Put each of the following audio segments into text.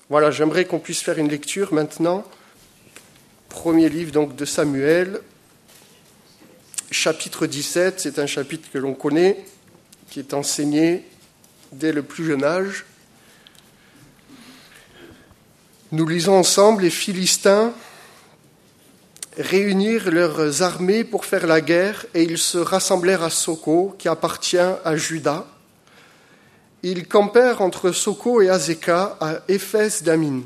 Voilà, j'aimerais qu'on puisse faire une lecture maintenant. Premier livre donc de Samuel, chapitre 17, c'est un chapitre que l'on connaît, qui est enseigné dès le plus jeune âge. Nous lisons ensemble les Philistins réunirent leurs armées pour faire la guerre et ils se rassemblèrent à Soko, qui appartient à Juda. Ils campèrent entre Soko et Azekah à Éphès d'Amin.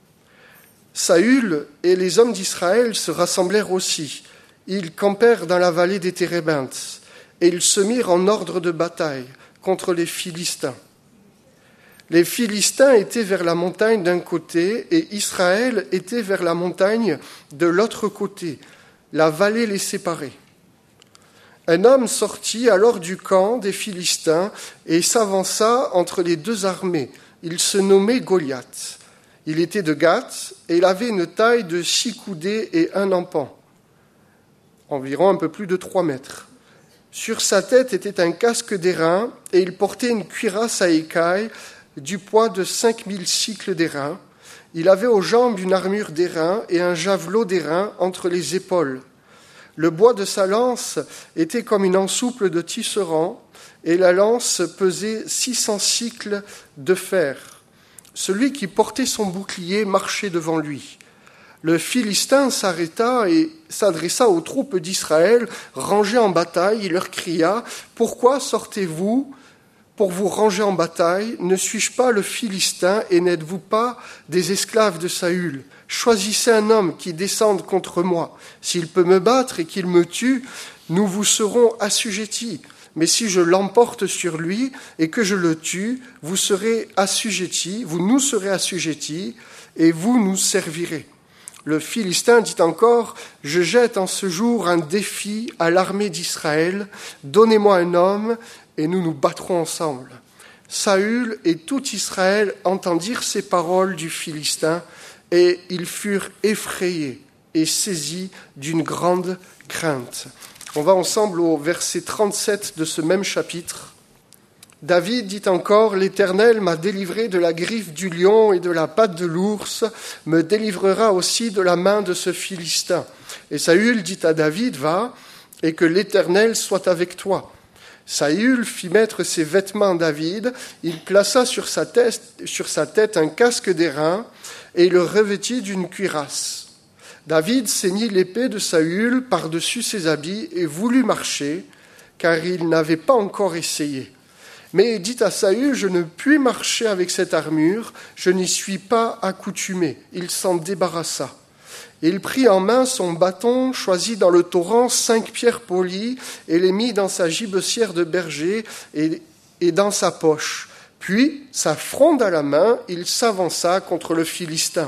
Saül et les hommes d'Israël se rassemblèrent aussi. Ils campèrent dans la vallée des Térébintes et ils se mirent en ordre de bataille contre les Philistins. Les Philistins étaient vers la montagne d'un côté et Israël était vers la montagne de l'autre côté. La vallée les séparait. Un homme sortit alors du camp des Philistins et s'avança entre les deux armées. Il se nommait Goliath. Il était de Gath et il avait une taille de 6 coudées et 1 empan, environ un peu plus de 3 mètres. Sur sa tête était un casque d'airain et il portait une cuirasse à écailles du poids de 5000 cycles d'airain. Il avait aux jambes une armure d'airain et un javelot d'airain entre les épaules. Le bois de sa lance était comme une ensouple de tisserand et la lance pesait 600 cycles de fer. Celui qui portait son bouclier marchait devant lui. Le Philistin s'arrêta et s'adressa aux troupes d'Israël rangées en bataille. Il leur cria « Pourquoi sortez-vous pour vous ranger en bataille? Ne suis-je pas le Philistin et n'êtes-vous pas des esclaves de Saül? Choisissez un homme qui descende contre moi. S'il peut me battre et qu'il me tue, nous vous serons assujettis. Mais si je l'emporte sur lui et que je le tue, vous nous serez assujettis et vous nous servirez. » Le Philistin dit encore « Je jette en ce jour un défi à l'armée d'Israël. Donnez-moi un homme et nous nous battrons ensemble. » Saül et tout Israël entendirent ces paroles du Philistin et ils furent effrayés et saisis d'une grande crainte. On va ensemble au verset 37 de ce même chapitre. David dit encore « L'Éternel m'a délivré de la griffe du lion et de la patte de l'ours, me délivrera aussi de la main de ce Philistin. » Et Saül dit à David « Va, et que l'Éternel soit avec toi. » Saül fit mettre ses vêtements à David, il plaça sur sa tête un casque d'airain et il le revêtit d'une cuirasse. David ceignit l'épée de Saül par-dessus ses habits et voulut marcher, car il n'avait pas encore essayé. Mais il dit à Saül, « Je ne puis marcher avec cette armure, je n'y suis pas accoutumé. » Il s'en débarrassa. Il prit en main son bâton, choisit dans le torrent 5 pierres polies et les mit dans sa gibecière de berger et dans sa poche. Puis, sa fronde à la main, il s'avança contre le Philistin.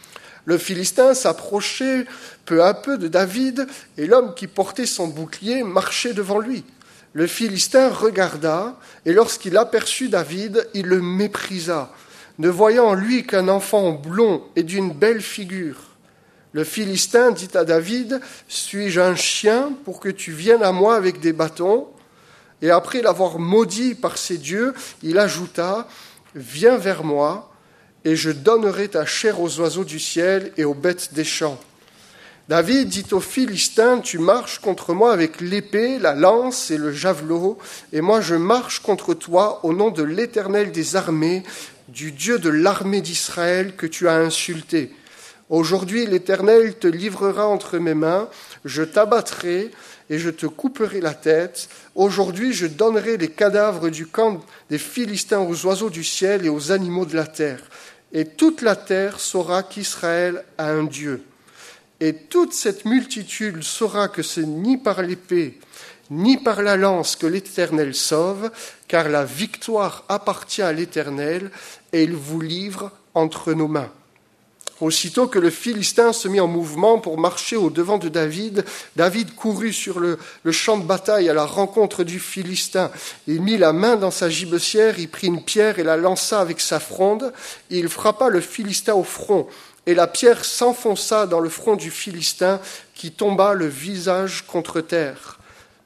Le Philistin s'approchait peu à peu de David et l'homme qui portait son bouclier marchait devant lui. Le Philistin regarda, et lorsqu'il aperçut David, il le méprisa, ne voyant en lui qu'un enfant blond et d'une belle figure. Le Philistin dit à David, « Suis-je un chien pour que tu viennes à moi avec des bâtons ?» Et après l'avoir maudit par ses dieux, il ajouta, « Viens vers moi, et je donnerai ta chair aux oiseaux du ciel et aux bêtes des champs. » David dit aux Philistins, « Tu marches contre moi avec l'épée, la lance et le javelot, et moi je marche contre toi au nom de l'Éternel des armées, du Dieu de l'armée d'Israël que tu as insulté. Aujourd'hui l'Éternel te livrera entre mes mains, je t'abattrai et je te couperai la tête. Aujourd'hui je donnerai les cadavres du camp des Philistins aux oiseaux du ciel et aux animaux de la terre. Et toute la terre saura qu'Israël a un Dieu. Et toute cette multitude saura que c'est ni par l'épée, ni par la lance que l'Éternel sauve, car la victoire appartient à l'Éternel, et il vous livre entre nos mains. » Aussitôt que le Philistin se mit en mouvement pour marcher au-devant de David, David courut sur le champ de bataille à la rencontre du Philistin. Il mit la main dans sa gibecière, il prit une pierre et la lança avec sa fronde. Il frappa le Philistin au front. Et la pierre s'enfonça dans le front du Philistin qui tomba le visage contre terre.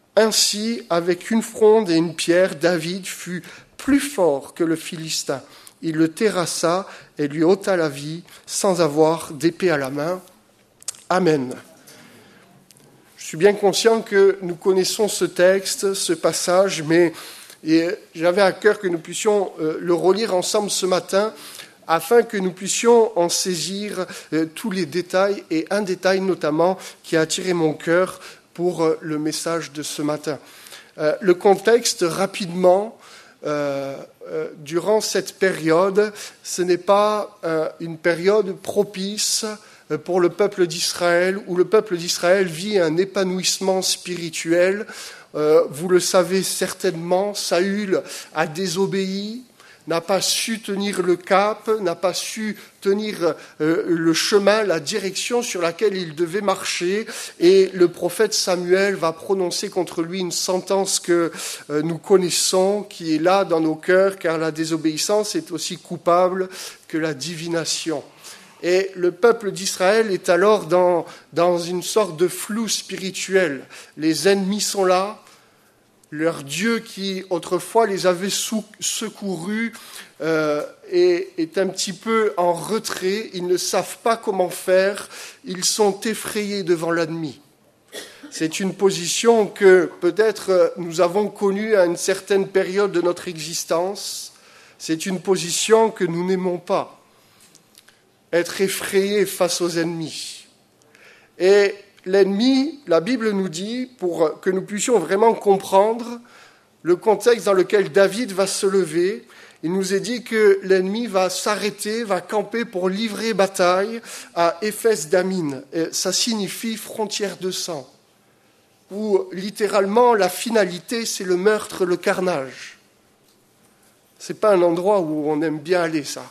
Ainsi, avec une fronde et une pierre, David fut plus fort que le Philistin. il le terrassa et lui ôta la vie sans avoir d'épée à la main. Amen. Je suis bien conscient que nous connaissons ce texte, ce passage, mais j'avais à cœur que nous puissions le relire ensemble ce matin afin que nous puissions en saisir tous les détails, et un détail notamment qui a attiré mon cœur pour le message de ce matin. Le contexte, rapidement, durant cette période, ce n'est pas une période propice pour le peuple d'Israël, où le peuple d'Israël vit un épanouissement spirituel. Vous le savez certainement, Saül a désobéi, n'a pas su tenir le cap, n'a pas su tenir le chemin, la direction sur laquelle il devait marcher. Et le prophète Samuel va prononcer contre lui une sentence que nous connaissons, qui est là dans nos cœurs, car la désobéissance est aussi coupable que la divination. Et le peuple d'Israël est alors dans une sorte de flou spirituel. Les ennemis sont là. Leur Dieu qui autrefois les avait secourus est un petit peu en retrait. Ils ne savent pas comment faire. Ils sont effrayés devant l'ennemi. C'est une position que peut-être nous avons connue à une certaine période de notre existence. C'est une position que nous n'aimons pas. Être effrayés face aux ennemis. Et l'ennemi, la Bible nous dit, pour que nous puissions vraiment comprendre le contexte dans lequel David va se lever, il nous est dit que l'ennemi va s'arrêter, va camper pour livrer bataille à Éphès Damim. Ça signifie frontière de sang, où littéralement la finalité c'est le meurtre, le carnage. C'est pas un endroit où on aime bien aller, ça.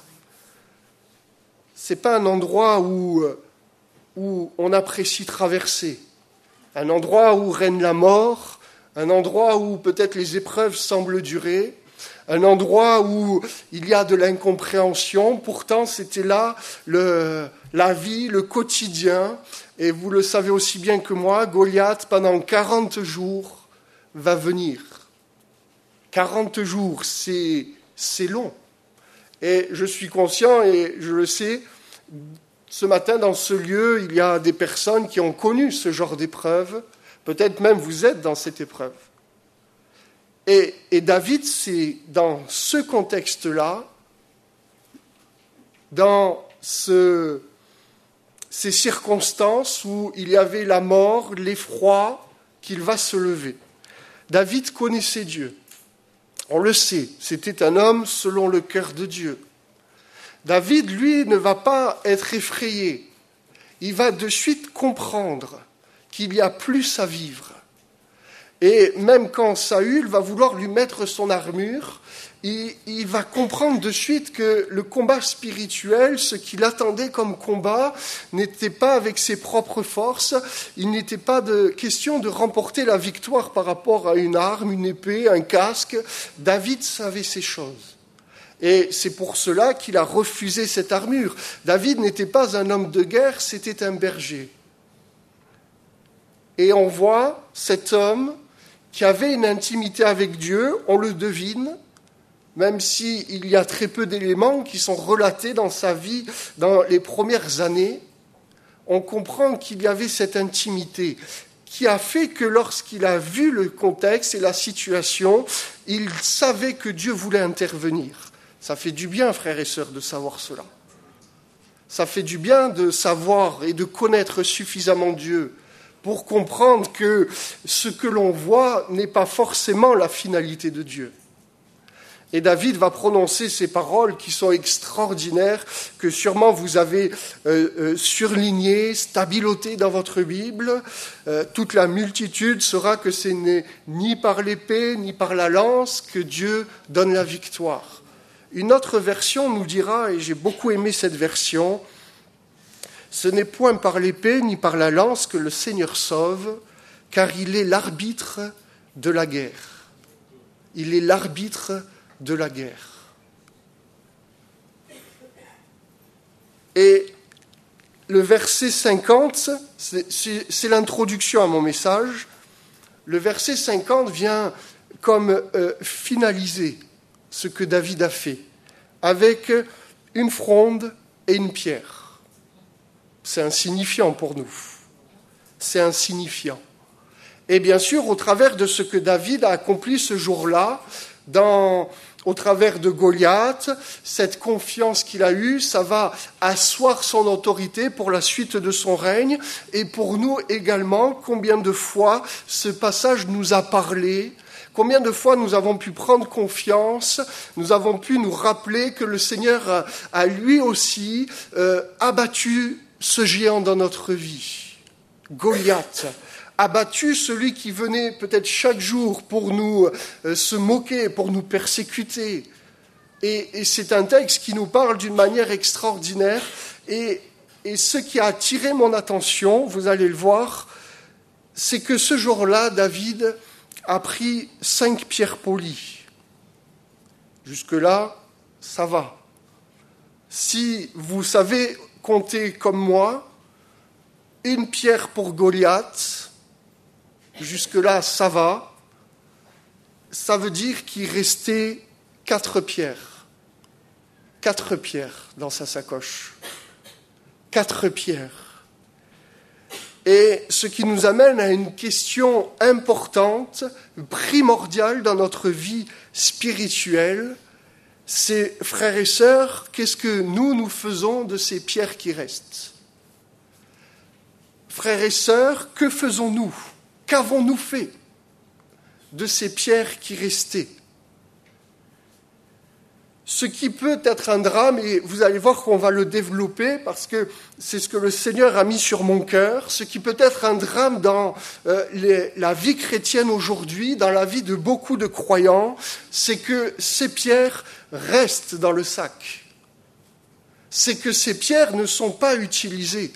C'est pas un endroit où on apprécie traverser, un endroit où règne la mort, un endroit où peut-être les épreuves semblent durer, un endroit où il y a de l'incompréhension. Pourtant, c'était là la vie, le quotidien. Et vous le savez aussi bien que moi, Goliath, pendant 40 jours, va venir. 40 jours, c'est long. Et je suis conscient, et je le sais, ce matin, dans ce lieu, il y a des personnes qui ont connu ce genre d'épreuve. Peut-être même vous êtes dans cette épreuve. Et David, c'est dans ce contexte-là, dans ces circonstances où il y avait la mort, l'effroi, qu'il va se lever. David connaissait Dieu. On le sait, c'était un homme selon le cœur de Dieu. David, lui, ne va pas être effrayé. Il va de suite comprendre qu'il y a plus à vivre. Et même quand Saül va vouloir lui mettre son armure, il va comprendre de suite que le combat spirituel, ce qu'il attendait comme combat, n'était pas avec ses propres forces. Il n'était pas de question de remporter la victoire par rapport à une arme, une épée, un casque. David savait ces choses. Et c'est pour cela qu'il a refusé cette armure. David n'était pas un homme de guerre, c'était un berger. Et on voit cet homme qui avait une intimité avec Dieu, on le devine, même s'il y a très peu d'éléments qui sont relatés dans sa vie dans les premières années, on comprend qu'il y avait cette intimité qui a fait que lorsqu'il a vu le contexte et la situation, il savait que Dieu voulait intervenir. Ça fait du bien, frères et sœurs, de savoir cela. Ça fait du bien de savoir et de connaître suffisamment Dieu pour comprendre que ce que l'on voit n'est pas forcément la finalité de Dieu. Et David va prononcer ces paroles qui sont extraordinaires, que sûrement vous avez surlignées, stabilotées dans votre Bible. Toute la multitude saura que ce n'est ni par l'épée, ni par la lance que Dieu donne la victoire. Une autre version nous dira, et j'ai beaucoup aimé cette version, « Ce n'est point par l'épée ni par la lance que le Seigneur sauve, car il est l'arbitre de la guerre. » Il est l'arbitre de la guerre. Et le verset 50, c'est l'introduction à mon message. Le verset 50 vient comme finaliser ce que David a fait. avec une fronde et une pierre. C'est insignifiant pour nous. C'est insignifiant. Et bien sûr, au travers de ce que David a accompli ce jour-là, au travers de Goliath, cette confiance qu'il a eue, ça va asseoir son autorité pour la suite de son règne. Et pour nous également, combien de fois ce passage nous a parlé, combien de fois nous avons pu prendre confiance, nous avons pu nous rappeler que le Seigneur a lui aussi abattu ce géant dans notre vie. Goliath. Abattu celui qui venait peut-être chaque jour pour nous se moquer, pour nous persécuter. Et c'est un texte qui nous parle d'une manière extraordinaire. Et ce qui a attiré mon attention, vous allez le voir, c'est que ce jour-là, David a pris 5 pierres polies. Jusque-là, ça va. Si vous savez compter comme moi, une pierre pour Goliath, jusque-là, ça va. Ça veut dire qu'il restait 4 pierres. 4 pierres dans sa sacoche. 4 pierres. Et ce qui nous amène à une question importante, primordiale dans notre vie spirituelle, c'est, frères et sœurs, qu'est-ce que nous faisons de ces pierres qui restent ? Frères et sœurs, que faisons-nous ? Qu'avons-nous fait de ces pierres qui restaient ? Ce qui peut être un drame, et vous allez voir qu'on va le développer parce que c'est ce que le Seigneur a mis sur mon cœur, ce qui peut être un drame dans la vie chrétienne aujourd'hui, dans la vie de beaucoup de croyants, c'est que ces pierres restent dans le sac. C'est que ces pierres ne sont pas utilisées.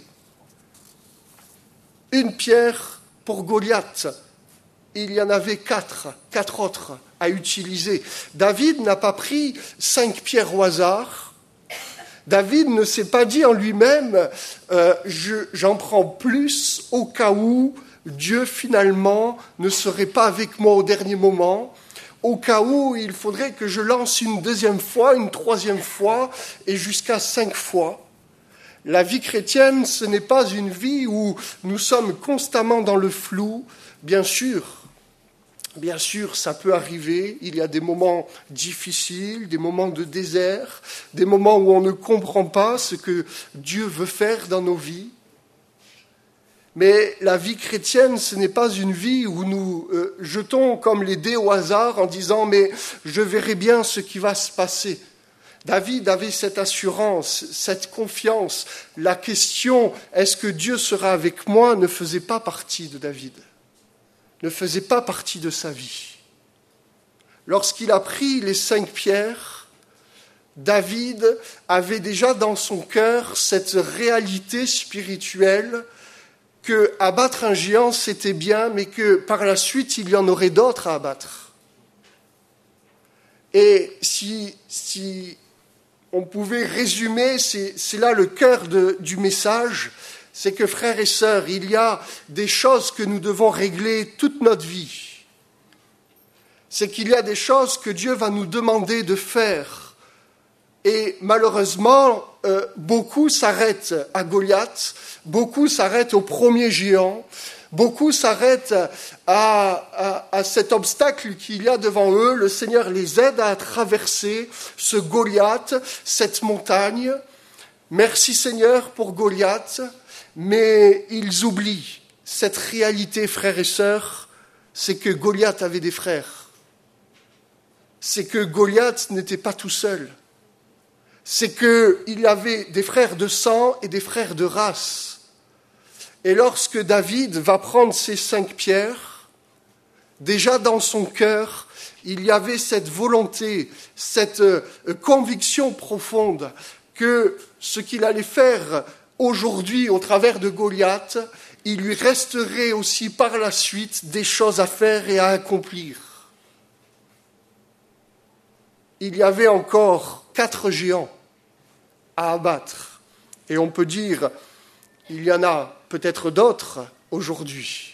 Une pierre pour Goliath, il y en avait 4 autres à utiliser. David n'a pas pris 5 pierres au hasard. David ne s'est pas dit en lui-même j'en prends plus au cas où Dieu finalement ne serait pas avec moi au dernier moment, au cas où il faudrait que je lance une 2e fois, une 3e fois et jusqu'à 5 fois. La vie chrétienne, ce n'est pas une vie où nous sommes constamment dans le flou. Bien sûr, ça peut arriver. Il y a des moments difficiles, des moments de désert, des moments où on ne comprend pas ce que Dieu veut faire dans nos vies. Mais la vie chrétienne, ce n'est pas une vie où nous jetons comme les dés au hasard en disant « mais je verrai bien ce qui va se passer ». David avait cette assurance, cette confiance. La question « est-ce que Dieu sera avec moi ?» ne faisait pas partie de David, ne faisait pas partie de sa vie. Lorsqu'il a pris les 5 pierres, David avait déjà dans son cœur cette réalité spirituelle que abattre un géant c'était bien, mais que par la suite il y en aurait d'autres à abattre. Et si on pouvait résumer, c'est là le cœur du message, c'est que frères et sœurs, il y a des choses que nous devons régler toute notre vie. C'est qu'il y a des choses que Dieu va nous demander de faire. Et malheureusement, beaucoup s'arrêtent à Goliath, beaucoup s'arrêtent au premier géant, beaucoup s'arrêtent à cet obstacle qu'il y a devant eux. Le Seigneur les aide à traverser ce Goliath, cette montagne. Merci Seigneur pour Goliath, mais ils oublient cette réalité, frères et sœurs, c'est que Goliath avait des frères. C'est que Goliath n'était pas tout seul. C'est qu'il y avait des frères de sang et des frères de race. Et lorsque David va prendre ces 5 pierres, déjà dans son cœur, il y avait cette volonté, cette conviction profonde que ce qu'il allait faire aujourd'hui au travers de Goliath, il lui resterait aussi par la suite des choses à faire et à accomplir. Il y avait encore 4 géants à abattre. Et on peut dire, il y en a peut-être d'autres aujourd'hui.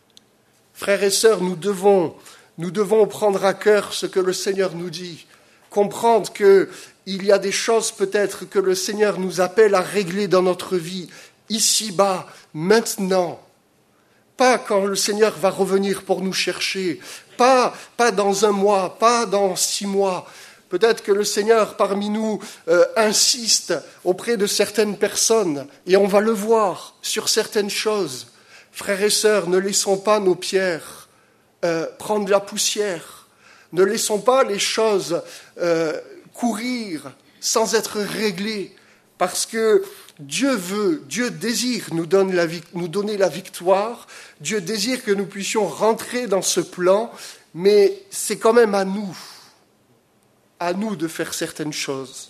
Frères et sœurs, nous devons prendre à cœur ce que le Seigneur nous dit. comprendre qu'il y a des choses peut-être que le Seigneur nous appelle à régler dans notre vie, ici-bas, maintenant. Pas quand le Seigneur va revenir pour nous chercher, pas dans 1 mois, pas dans 6 mois. Peut-être que le Seigneur parmi nous insiste auprès de certaines personnes, et on va le voir sur certaines choses. Frères et sœurs, ne laissons pas nos pierres prendre la poussière. Ne laissons pas les choses courir sans être réglées, parce que Dieu désire nous donner la victoire, Dieu désire que nous puissions rentrer dans ce plan, mais c'est quand même à nous de faire certaines choses.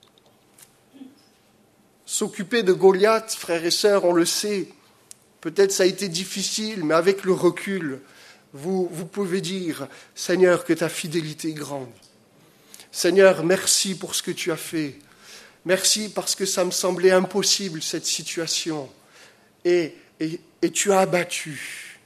S'occuper de Goliath, frères et sœurs, on le sait, peut-être ça a été difficile, mais avec le recul, vous pouvez dire, Seigneur, que ta fidélité est grande. Seigneur, merci pour ce que tu as fait. Merci parce que ça me semblait impossible, cette situation. Et tu as abattu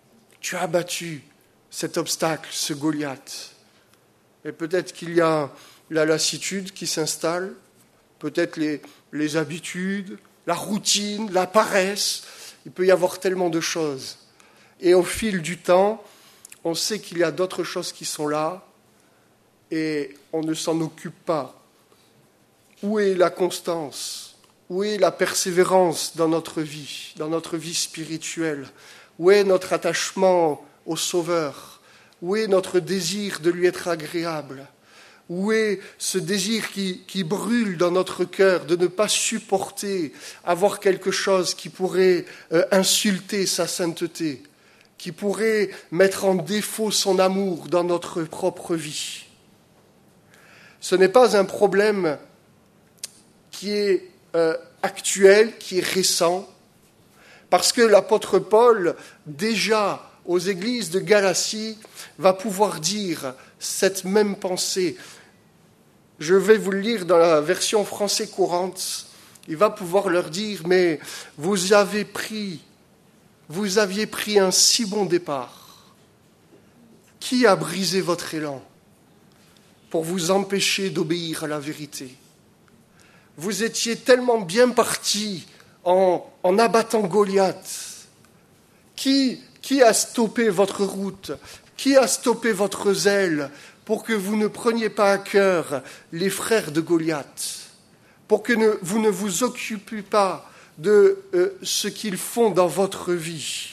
cet obstacle, ce Goliath. Et peut-être qu'il y a la lassitude qui s'installe, peut-être les habitudes, la routine, la paresse. Il peut y avoir tellement de choses. Et au fil du temps, on sait qu'il y a d'autres choses qui sont là et on ne s'en occupe pas. Où est la constance? Où est la persévérance dans notre vie spirituelle? Où est notre attachement au Sauveur? Où est notre désir de lui être agréable? Où est ce désir qui brûle dans notre cœur de ne pas supporter avoir quelque chose qui pourrait insulter sa sainteté, qui pourrait mettre en défaut son amour dans notre propre vie? Ce n'est pas un problème qui est actuel, qui est récent, parce que l'apôtre Paul, déjà aux églises de Galatie, va pouvoir dire cette même pensée. Je vais vous le lire dans la version français courante. Il va pouvoir leur dire, mais vous aviez pris un si bon départ. Qui a brisé votre élan pour vous empêcher d'obéir à la vérité? Vous étiez tellement bien partis en abattant Goliath. Qui a stoppé votre route? Qui a stoppé votre zèle pour que vous ne preniez pas à cœur les frères de Goliath? Pour que vous ne vous occupiez pas de ce qu'ils font dans votre vie?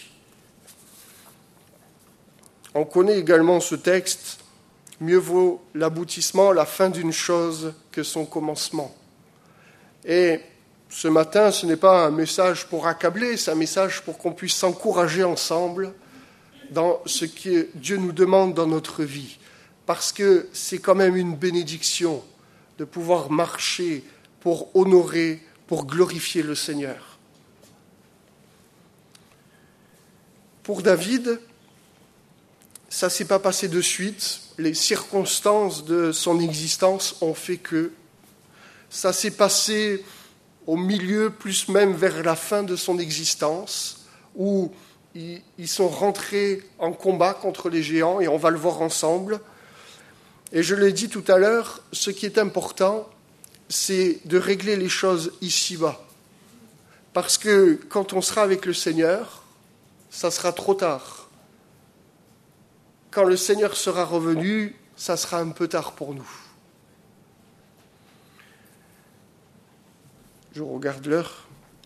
On connaît également ce texte. Mieux vaut l'aboutissement, la fin d'une chose que son commencement. Et ce matin, ce n'est pas un message pour accabler, c'est un message pour qu'on puisse s'encourager ensemble dans ce que Dieu nous demande dans notre vie. Parce que c'est quand même une bénédiction de pouvoir marcher pour honorer, pour glorifier le Seigneur. Pour David, ça ne s'est pas passé de suite. Les circonstances de son existence ont fait que ça s'est passé au milieu, plus même vers la fin de son existence, où ils sont rentrés en combat contre les géants, et on va le voir ensemble. Et je l'ai dit tout à l'heure, ce qui est important, c'est de régler les choses ici-bas. Parce que quand on sera avec le Seigneur, ça sera trop tard. Quand le Seigneur sera revenu, ça sera un peu tard pour nous. Je regarde l'heure.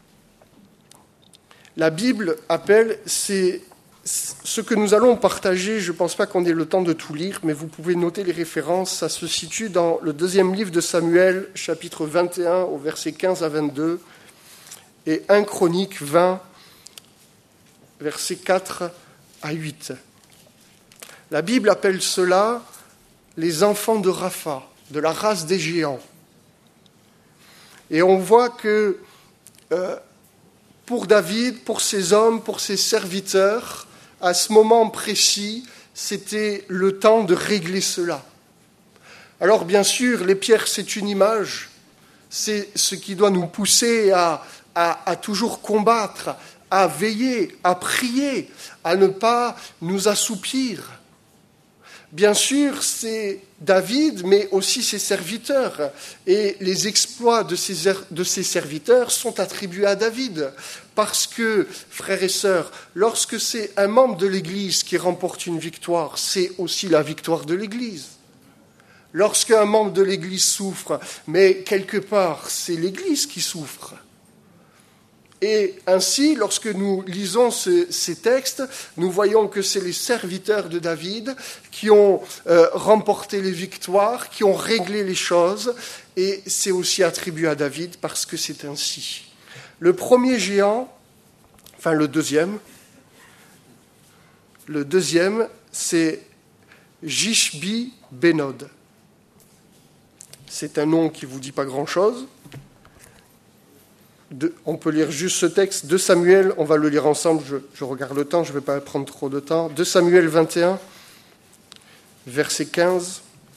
La Bible appelle, c'est ce que nous allons partager, je ne pense pas qu'on ait le temps de tout lire, mais vous pouvez noter les références, ça se situe dans le 2e livre de Samuel, chapitre 21, au verset 15 à 22, et 1 Chronique 20, versets 4 à 8. La Bible appelle cela les enfants de Rapha, de la race des géants. Et on voit que pour David, pour ses hommes, pour ses serviteurs, à ce moment précis, c'était le temps de régler cela. Alors bien sûr, les pierres, c'est une image, c'est ce qui doit nous pousser à toujours combattre, à veiller, à prier, à ne pas nous assoupir. bien sûr, c'est David, mais aussi ses serviteurs. Et les exploits de ses serviteurs sont attribués à David. Parce que, frères et sœurs, lorsque c'est un membre de l'Église qui remporte une victoire, c'est aussi la victoire de l'Église. Lorsqu'un membre de l'Église souffre, mais quelque part, c'est l'Église qui souffre. Et ainsi, lorsque nous lisons ces textes, nous voyons que c'est les serviteurs de David qui ont remporté les victoires, qui ont réglé les choses, et c'est aussi attribué à David parce que c'est ainsi. Le premier géant, enfin le deuxième, c'est Jishbi Benod. C'est un nom qui ne vous dit pas grand-chose. On peut lire juste ce texte, 2 Samuel, on va le lire ensemble, je regarde le temps, je ne vais pas prendre trop de temps. 2 Samuel 21, verset 15.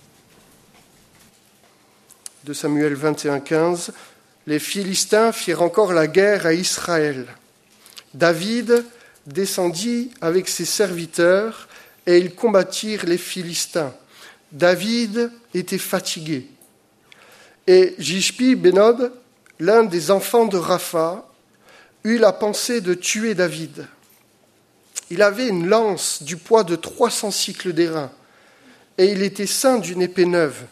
2 Samuel 21, 15. Les Philistins firent encore la guerre à Israël. David descendit avec ses serviteurs et ils combattirent les Philistins. David était fatigué. Et Jishbi Benod, l'un des enfants de Rapha, eut la pensée de tuer David. Il avait une lance du poids de 300 cycles d'airain, et il était ceint d'une épée neuve.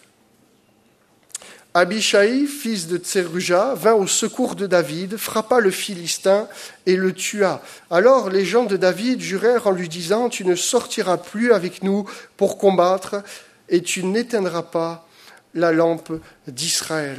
Abishai, fils de Tseruja, vint au secours de David, frappa le Philistin et le tua. Alors les gens de David jurèrent en lui disant « Tu ne sortiras plus avec nous pour combattre, et tu n'éteindras pas la lampe d'Israël. »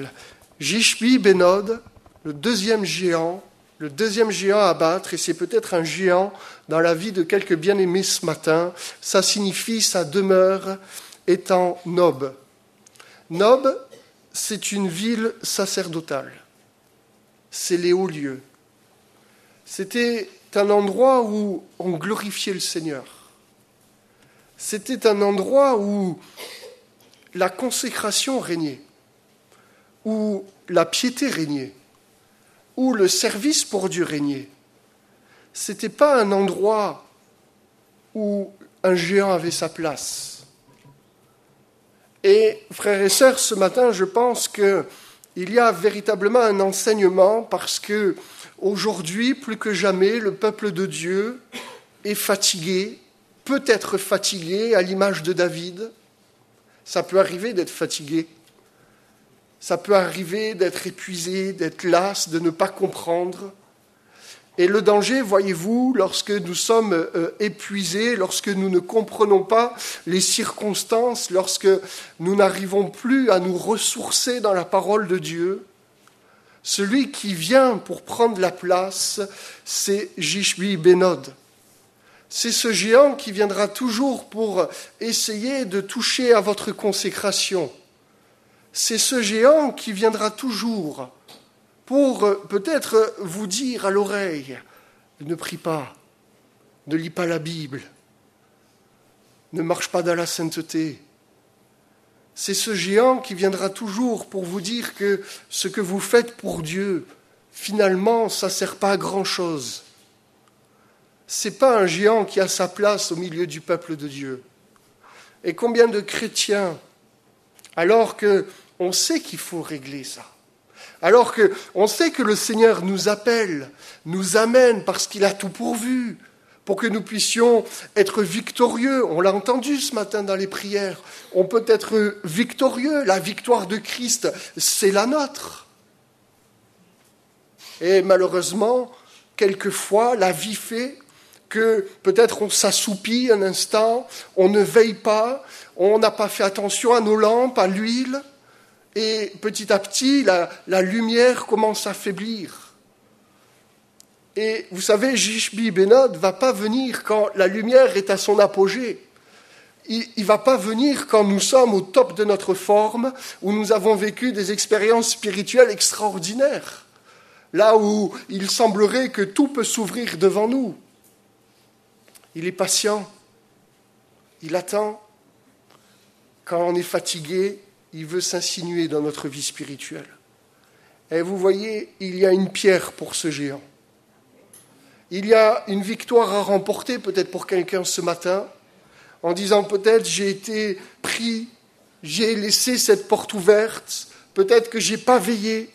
Jishbi Benod, le deuxième géant à battre, et c'est peut-être un géant dans la vie de quelques bien-aimés ce matin, ça signifie sa demeure étant Nob. Nob, c'est une ville sacerdotale, c'est les hauts lieux. C'était un endroit où on glorifiait le Seigneur. C'était un endroit où la consécration régnait, où la piété régnait, où le service pour Dieu régnait. Ce n'était pas un endroit où un géant avait sa place. Et frères et sœurs, ce matin, je pense qu'il y a véritablement un enseignement parce que aujourd'hui, plus que jamais, le peuple de Dieu est fatigué, peut être fatigué à l'image de David. Ça peut arriver d'être fatigué. Ça peut arriver d'être épuisé, d'être las, de ne pas comprendre. Et le danger, voyez-vous, lorsque nous sommes épuisés, lorsque nous ne comprenons pas les circonstances, lorsque nous n'arrivons plus à nous ressourcer dans la parole de Dieu, celui qui vient pour prendre la place, c'est Jishbi Benod. C'est ce géant qui viendra toujours pour essayer de toucher à votre consécration. C'est ce géant qui viendra toujours pour peut-être vous dire à l'oreille, ne prie pas, ne lis pas la Bible, ne marche pas dans la sainteté. C'est ce géant qui viendra toujours pour vous dire que ce que vous faites pour Dieu, finalement, ça ne sert pas à grand-chose. Ce n'est pas un géant qui a sa place au milieu du peuple de Dieu. Et combien de chrétiens, alors qu'on sait qu'il faut régler ça, alors qu'on sait que le Seigneur nous appelle, nous amène parce qu'il a tout pourvu, pour que nous puissions être victorieux. On l'a entendu ce matin dans les prières. On peut être victorieux. La victoire de Christ, c'est la nôtre. Et malheureusement, quelquefois, la vie fait que peut-être on s'assoupit un instant, on ne veille pas, on n'a pas fait attention à nos lampes, à l'huile, et petit à petit, la lumière commence à faiblir. Et vous savez, Jishbi Benod ne va pas venir quand la lumière est à son apogée. Il ne va pas venir quand nous sommes au top de notre forme, où nous avons vécu des expériences spirituelles extraordinaires, là où il semblerait que tout peut s'ouvrir devant nous. Il est patient, il attend. Quand on est fatigué, il veut s'insinuer dans notre vie spirituelle. Et vous voyez, il y a une pierre pour ce géant. Il y a une victoire à remporter peut-être pour quelqu'un ce matin. en disant peut-être j'ai été pris, j'ai laissé cette porte ouverte, peut-être que je n'ai pas veillé.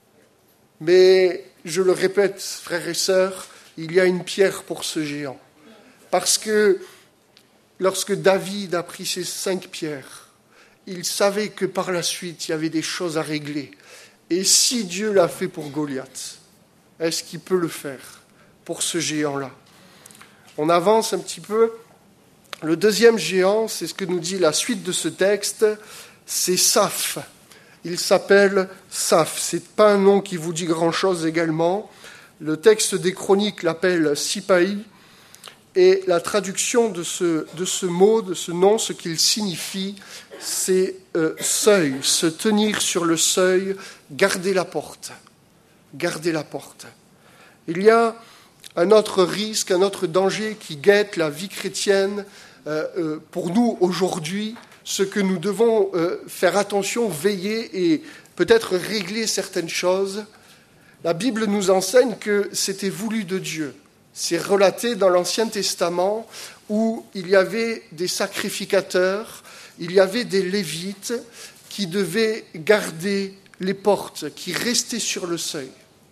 Mais je le répète, frères et sœurs, il y a une pierre pour ce géant. Parce que lorsque David a pris ces 5 pierres, il savait que par la suite, il y avait des choses à régler. Et si Dieu l'a fait pour Goliath, est-ce qu'il peut le faire pour ce géant-là? On avance un petit peu. Le deuxième géant, c'est ce que nous dit la suite de ce texte, c'est Saph. Il s'appelle Saph. Ce n'est pas un nom qui vous dit grand-chose également. Le texte des Chroniques l'appelle Sipaï. Et la traduction de ce mot, de ce nom, ce qu'il signifie, c'est seuil, se tenir sur le seuil, garder la porte. Garder la porte. Il y a un autre risque, un autre danger qui guette la vie chrétienne pour nous aujourd'hui, ce que nous devons faire attention, veiller et peut-être régler certaines choses. La Bible nous enseigne que c'était voulu de Dieu. C'est relaté dans l'Ancien Testament où il y avait des sacrificateurs, il y avait des Lévites qui devaient garder les portes, qui restaient sur le seuil.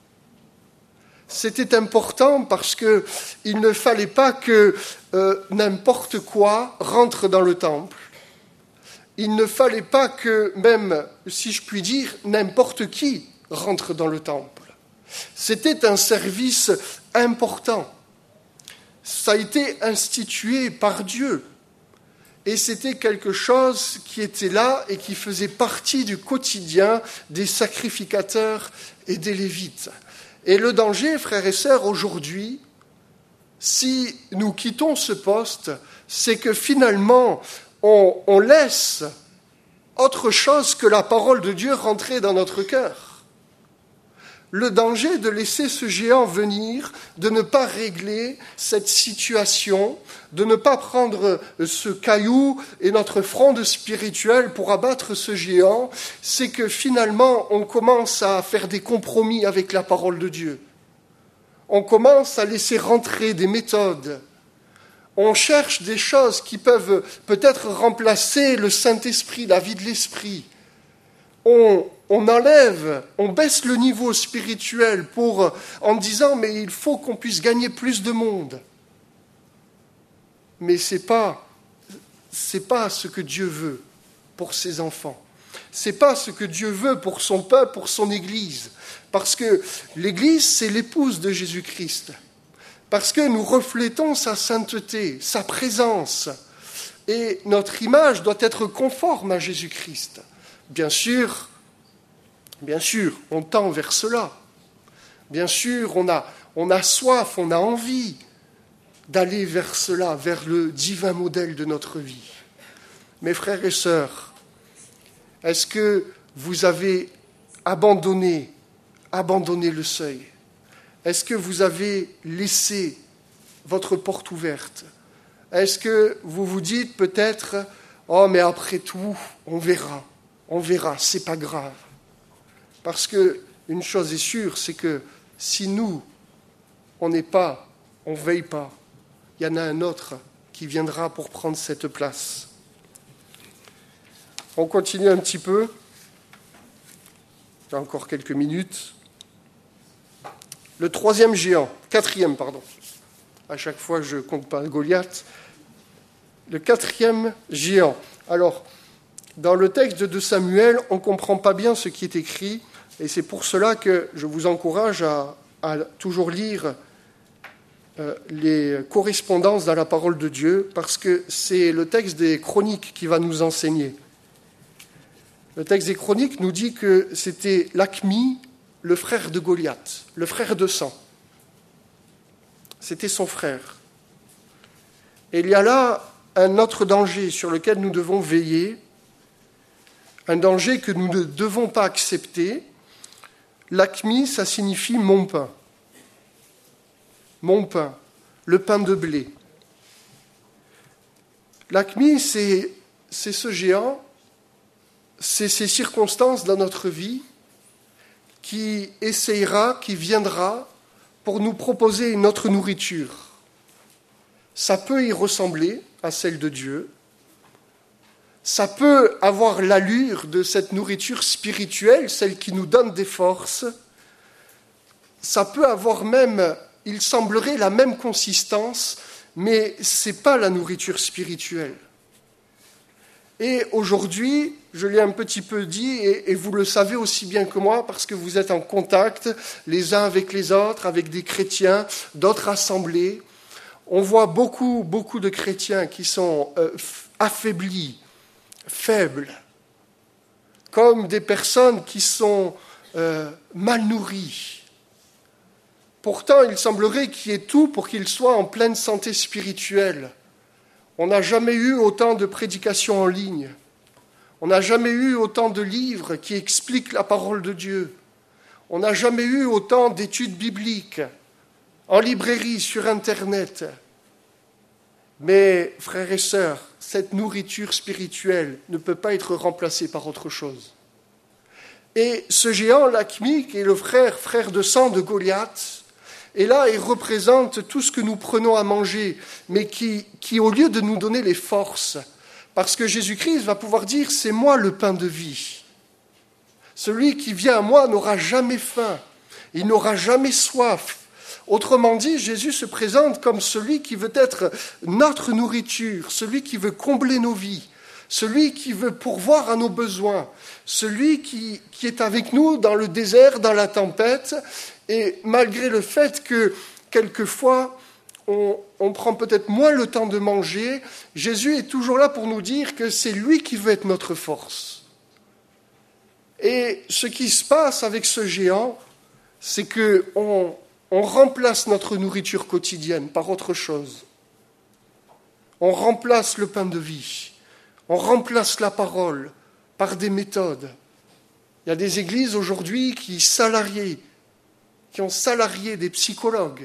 C'était important parce qu'il ne fallait pas que n'importe quoi rentre dans le temple. Il ne fallait pas que, même, si je puis dire, n'importe qui rentre dans le temple. C'était un service important. Ça a été institué par Dieu. Et c'était quelque chose qui était là et qui faisait partie du quotidien des sacrificateurs et des Lévites. Et le danger, frères et sœurs, aujourd'hui, si nous quittons ce poste, c'est que finalement, on laisse autre chose que la parole de Dieu rentrer dans notre cœur. Le danger de laisser ce géant venir, de ne pas régler cette situation, de ne pas prendre ce caillou et notre fronde spirituelle pour abattre ce géant, c'est que finalement on commence à faire des compromis avec la parole de Dieu. On commence à laisser rentrer des méthodes. On cherche des choses qui peuvent peut-être remplacer le Saint-Esprit, la vie de l'Esprit. On enlève, on baisse le niveau spirituel en disant « mais il faut qu'on puisse gagner plus de monde ». Mais ce n'est pas ce que Dieu veut pour ses enfants. Ce n'est pas ce que Dieu veut pour son peuple, pour son Église. Parce que l'Église, c'est l'épouse de Jésus-Christ. Parce que nous reflétons sa sainteté, sa présence. Et notre image doit être conforme à Jésus-Christ. Bien sûr, on tend vers cela. Bien sûr, on a soif, on a envie d'aller vers cela, vers le divin modèle de notre vie. Mes frères et sœurs, est-ce que vous avez abandonné le seuil? Est-ce que vous avez laissé votre porte ouverte? Est-ce que vous vous dites peut-être « Oh, mais après tout, on verra, c'est pas grave ». Parce qu'une chose est sûre, c'est que si nous, on ne veille pas, il y en a un autre qui viendra pour prendre cette place. On continue un petit peu. J'ai encore quelques minutes. Le quatrième. À chaque fois, je compte pas Goliath. Le 4e géant. Alors, dans le texte de Samuel, on ne comprend pas bien ce qui est écrit, et c'est pour cela que je vous encourage à toujours lire les correspondances dans la parole de Dieu, parce que c'est le texte des Chroniques qui va nous enseigner. Le texte des Chroniques nous dit que c'était Lakmi, le frère de Goliath, le frère de sang. C'était son frère. Et il y a là un autre danger sur lequel nous devons veiller, un danger que nous ne devons pas accepter. Lakmi, ça signifie mon pain. Mon pain, le pain de blé. Lakmi, c'est ce géant, c'est ces circonstances dans notre vie qui essayera, qui viendra pour nous proposer une autre nourriture. ça peut y ressembler à celle de Dieu, ça peut avoir l'allure de cette nourriture spirituelle, celle qui nous donne des forces, ça peut avoir même, il semblerait, la même consistance, mais ce n'est pas la nourriture spirituelle. Et aujourd'hui, je l'ai un petit peu dit, et vous le savez aussi bien que moi, parce que vous êtes en contact les uns avec les autres, avec des chrétiens, d'autres assemblées. On voit beaucoup de chrétiens qui sont affaiblis, faibles, comme des personnes qui sont mal nourries. Pourtant, il semblerait qu'il y ait tout pour qu'ils soient en pleine santé spirituelle. On n'a jamais eu autant de prédications en ligne. On n'a jamais eu autant de livres qui expliquent la parole de Dieu. On n'a jamais eu autant d'études bibliques en librairie, sur Internet. Mais, frères et sœurs, cette nourriture spirituelle ne peut pas être remplacée par autre chose. Et ce géant, Lakmi, qui est le frère de sang de Goliath, et là, il représente tout ce que nous prenons à manger, mais qui, au lieu de nous donner les forces, parce que Jésus-Christ va pouvoir dire « c'est moi le pain de vie ». Celui qui vient à moi n'aura jamais faim, il n'aura jamais soif. Autrement dit, Jésus se présente comme celui qui veut être notre nourriture, celui qui veut combler nos vies, celui qui veut pourvoir à nos besoins, celui qui est avec nous dans le désert, dans la tempête. Et malgré le fait que, quelquefois, on prend peut-être moins le temps de manger, Jésus est toujours là pour nous dire que c'est lui qui veut être notre force. Et ce qui se passe avec ce géant, c'est qu'on remplace notre nourriture quotidienne par autre chose. On remplace le pain de vie, on remplace la parole par des méthodes. Il y a des églises aujourd'hui qui ont salarié des psychologues.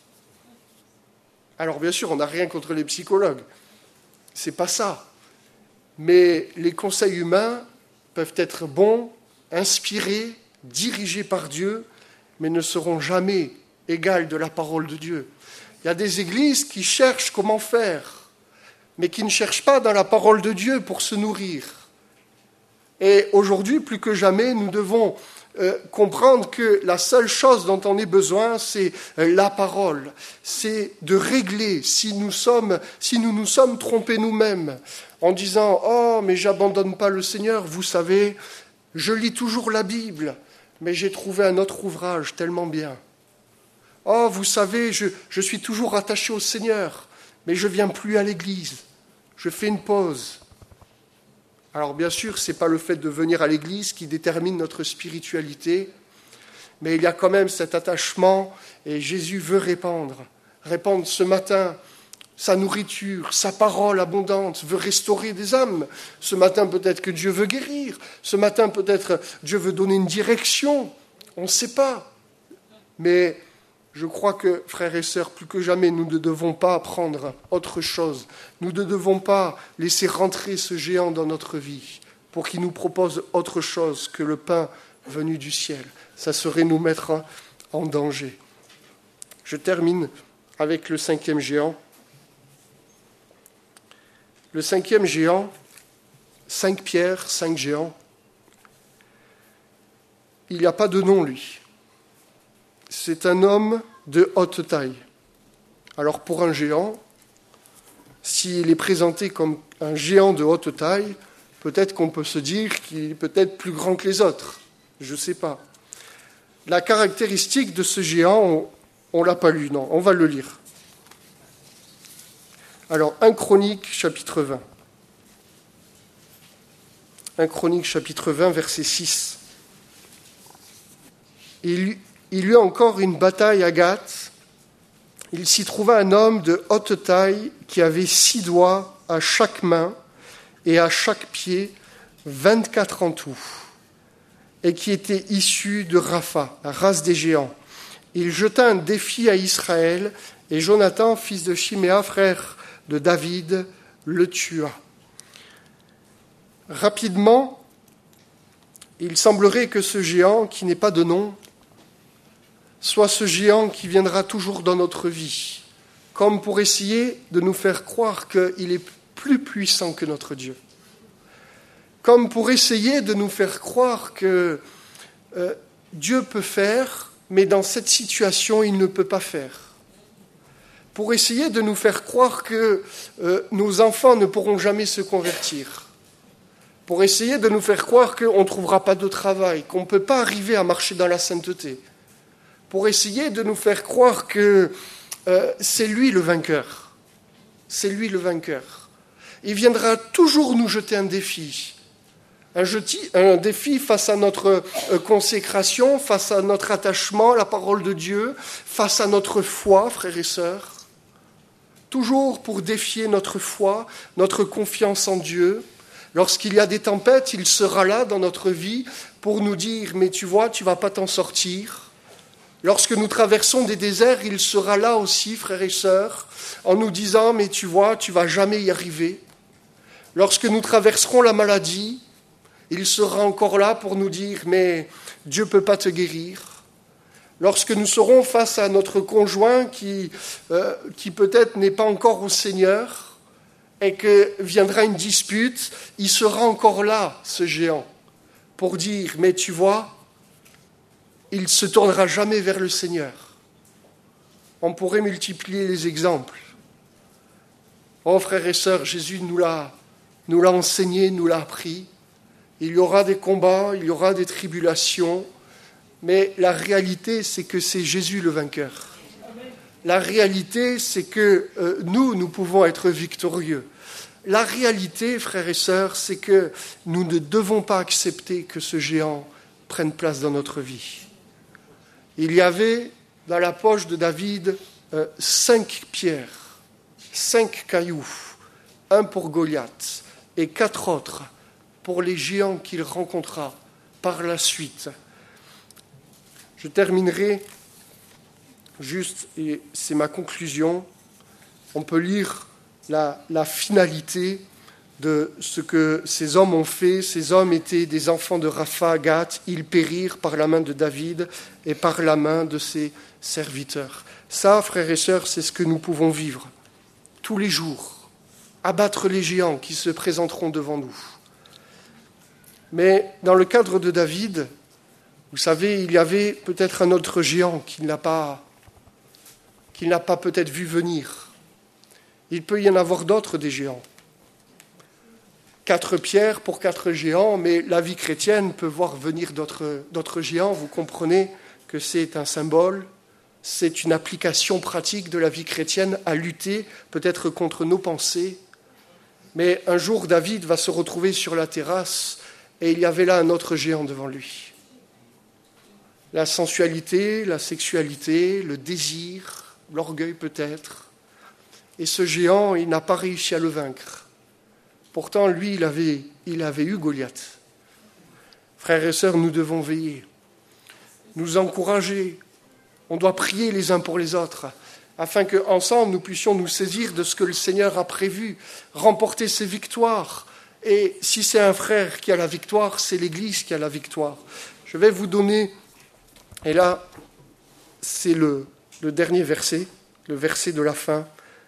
Alors bien sûr, on n'a rien contre les psychologues, c'est pas ça. Mais les conseils humains peuvent être bons, inspirés, dirigés par Dieu, mais ne seront jamais égaux de la parole de Dieu. Il y a des églises qui cherchent comment faire, mais qui ne cherchent pas dans la parole de Dieu pour se nourrir. Et aujourd'hui, plus que jamais, nous devons comprendre que la seule chose dont on ait besoin, c'est la parole. C'est de régler si nous nous sommes trompés nous-mêmes en disant « Oh, mais j'abandonne pas le Seigneur, vous savez, je lis toujours la Bible, mais j'ai trouvé un autre ouvrage tellement bien. Oh, vous savez, je suis toujours attaché au Seigneur, mais je ne viens plus à l'église, je fais une pause. » Alors bien sûr, ce n'est pas le fait de venir à l'église qui détermine notre spiritualité, mais il y a quand même cet attachement, et Jésus veut répandre ce matin sa nourriture, sa parole abondante, veut restaurer des âmes. Ce matin, peut-être que Dieu veut guérir, ce matin, peut-être Dieu veut donner une direction, on ne sait pas. Mais je crois que, frères et sœurs, plus que jamais, nous ne devons pas apprendre autre chose. Nous ne devons pas laisser rentrer ce géant dans notre vie pour qu'il nous propose autre chose que le pain venu du ciel. Ça serait nous mettre en danger. Je termine avec le 5e géant. Le 5e géant, 5 pierres, 5 géants. Il n'y a pas de nom, lui. C'est un homme de haute taille. Alors pour un géant, s'il est présenté comme un géant de haute taille, peut-être qu'on peut se dire qu'il est peut-être plus grand que les autres. Je ne sais pas. La caractéristique de ce géant, on ne l'a pas lu, non, on va le lire. Alors, 1 Chronique, chapitre 20. 1 Chronique, chapitre 20, verset 6. Il y eut encore une bataille à Gath. Il s'y trouva un homme de haute taille qui avait 6 doigts à chaque main et à chaque pied, 24 en tout, et qui était issu de Rapha, la race des géants. Il jeta un défi à Israël, et Jonathan, fils de Chiméa, frère de David, le tua. Rapidement, il semblerait que ce géant, qui n'est pas de nom, soit ce géant qui viendra toujours dans notre vie, comme pour essayer de nous faire croire qu'il est plus puissant que notre Dieu, comme pour essayer de nous faire croire que Dieu peut faire, mais dans cette situation, il ne peut pas faire, pour essayer de nous faire croire que nos enfants ne pourront jamais se convertir, pour essayer de nous faire croire qu'on ne trouvera pas de travail, qu'on ne peut pas arriver à marcher dans la sainteté, pour essayer de nous faire croire que c'est lui le vainqueur. C'est lui le vainqueur. Il viendra toujours nous jeter un défi. Un défi face à notre consécration, face à notre attachement à la parole de Dieu, face à notre foi, frères et sœurs. Toujours pour défier notre foi, notre confiance en Dieu. Lorsqu'il y a des tempêtes, il sera là dans notre vie pour nous dire « mais tu vois, tu ne vas pas t'en sortir ». Lorsque nous traversons des déserts, il sera là aussi, frères et sœurs, en nous disant « mais tu vois, tu ne vas jamais y arriver ». Lorsque nous traverserons la maladie, il sera encore là pour nous dire « mais Dieu ne peut pas te guérir ». Lorsque nous serons face à notre conjoint qui peut-être n'est pas encore au Seigneur et que viendra une dispute, il sera encore là, ce géant, pour dire « mais tu vois, il ne se tournera jamais vers le Seigneur ». On pourrait multiplier les exemples. Oh frères et sœurs, Jésus nous l'a enseigné, nous l'a appris. Il y aura des combats, il y aura des tribulations, mais la réalité, c'est que c'est Jésus le vainqueur. La réalité, c'est que nous pouvons être victorieux. La réalité, frères et sœurs, c'est que nous ne devons pas accepter que ce géant prenne place dans notre vie. Il y avait dans la poche de David 5 pierres, 5 cailloux, un pour Goliath et 4 autres pour les géants qu'il rencontra par la suite. Je terminerai juste, et c'est ma conclusion, on peut lire la finalité de ce que ces hommes ont fait. Ces hommes étaient des enfants de Rapha, Gath, ils périrent par la main de David et par la main de ses serviteurs. Ça, frères et sœurs, c'est ce que nous pouvons vivre tous les jours, abattre les géants qui se présenteront devant nous. Mais dans le cadre de David, vous savez, il y avait peut-être un autre géant qu'il n'a pas peut-être vu venir. Il peut y en avoir d'autres des géants. 4 pierres pour 4 géants, mais la vie chrétienne peut voir venir d'autres géants. Vous comprenez que c'est un symbole, c'est une application pratique de la vie chrétienne à lutter peut-être contre nos pensées. Mais un jour, David va se retrouver sur la terrasse et il y avait là un autre géant devant lui. La sensualité, la sexualité, le désir, l'orgueil peut-être. Et ce géant, il n'a pas réussi à le vaincre. Pourtant, lui, il avait eu Goliath. Frères et sœurs, nous devons veiller, nous encourager. On doit prier les uns pour les autres, afin qu'ensemble, nous puissions nous saisir de ce que le Seigneur a prévu, remporter ses victoires. Et si c'est un frère qui a la victoire, c'est l'Église qui a la victoire. Je vais vous donner, et là, c'est le dernier verset, le verset de la fin,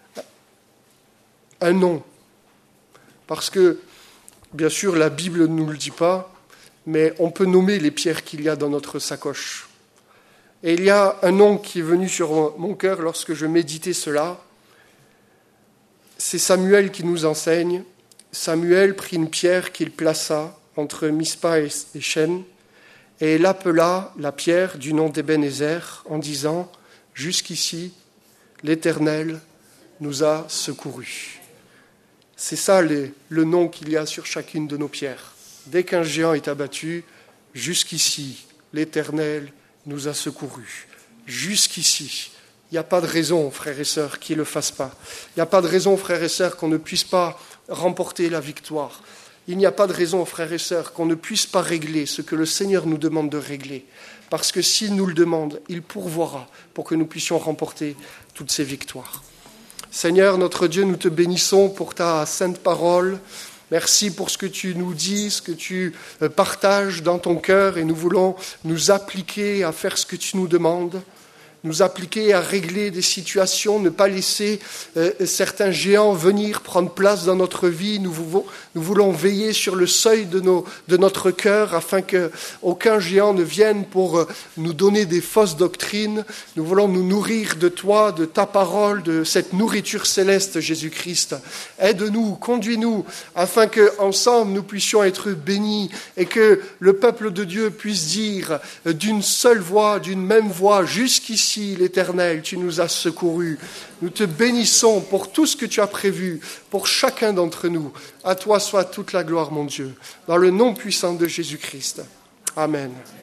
un nom. Parce que, bien sûr, la Bible ne nous le dit pas, mais on peut nommer les pierres qu'il y a dans notre sacoche. Et il y a un nom qui est venu sur mon cœur lorsque je méditais cela. C'est Samuel qui nous enseigne. Samuel prit une pierre qu'il plaça entre Mispa et Shen, et il appela la pierre du nom d'Ebenezer en disant « Jusqu'ici, l'Éternel nous a secourus ». C'est ça le nom qu'il y a sur chacune de nos pierres. Dès qu'un géant est abattu, jusqu'ici, l'Éternel nous a secourus. Jusqu'ici. Il n'y a pas de raison, frères et sœurs, qu'il ne le fasse pas. Il n'y a pas de raison, frères et sœurs, qu'on ne puisse pas remporter la victoire. Il n'y a pas de raison, frères et sœurs, qu'on ne puisse pas régler ce que le Seigneur nous demande de régler. Parce que s'il nous le demande, il pourvoira pour que nous puissions remporter toutes ces victoires. Seigneur, notre Dieu, nous te bénissons pour ta sainte parole. Merci pour ce que tu nous dis, ce que tu partages dans ton cœur, et nous voulons nous appliquer à faire ce que tu nous demandes. nous appliquer à régler des situations, ne pas laisser certains géants venir prendre place dans notre vie. Nous voulons veiller sur le seuil de notre cœur afin qu'aucun géant ne vienne pour nous donner des fausses doctrines. Nous voulons nous nourrir de toi, de ta parole, de cette nourriture céleste, Jésus-Christ. Aide-nous, conduis-nous, afin qu'ensemble nous puissions être bénis et que le peuple de Dieu puisse dire d'une seule voix, d'une même voix, jusqu'ici, l'Éternel, tu nous as secourus. Nous te bénissons pour tout ce que tu as prévu, pour chacun d'entre nous. À toi soit toute la gloire, mon Dieu, dans le nom puissant de Jésus-Christ. Amen.